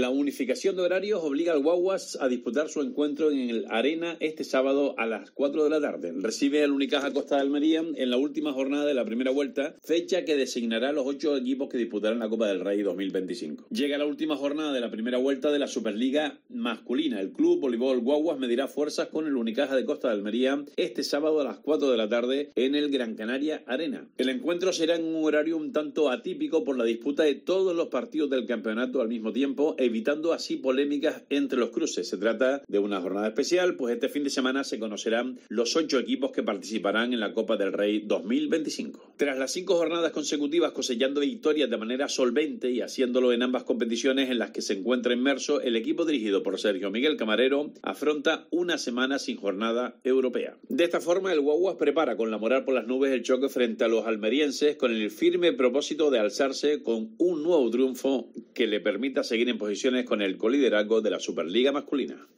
La unificación de horarios obliga al Guaguas a disputar su encuentro en el Arena este sábado a las 4 de la tarde. Recibe al Unicaja Costa de Almería en la última jornada de la primera vuelta, fecha que designará los 8 equipos que disputarán la Copa del Rey 2025. Llega la última jornada de la primera vuelta de la Superliga masculina. El Club Voleibol Guaguas medirá fuerzas con el Unicaja de Costa de Almería este sábado a las 4 de la tarde en el Gran Canaria Arena. El encuentro será en un horario un tanto atípico por la disputa de todos los partidos del campeonato al mismo tiempo, evitando así polémicas entre los cruces. Se trata de una jornada especial, pues este fin de semana se conocerán los 8 equipos que participarán en la Copa del Rey 2025. Tras las 5 jornadas consecutivas cosechando victorias de manera solvente y haciéndolo en ambas competiciones en las que se encuentra inmerso, el equipo dirigido por Sergio Miguel Camarero afronta una semana sin jornada europea. De esta forma, el Guaguas prepara con la moral por las nubes el choque frente a los almerienses, con el firme propósito de alzarse con un nuevo triunfo que le permita seguir en posiciones con el coliderazgo de la Superliga masculina.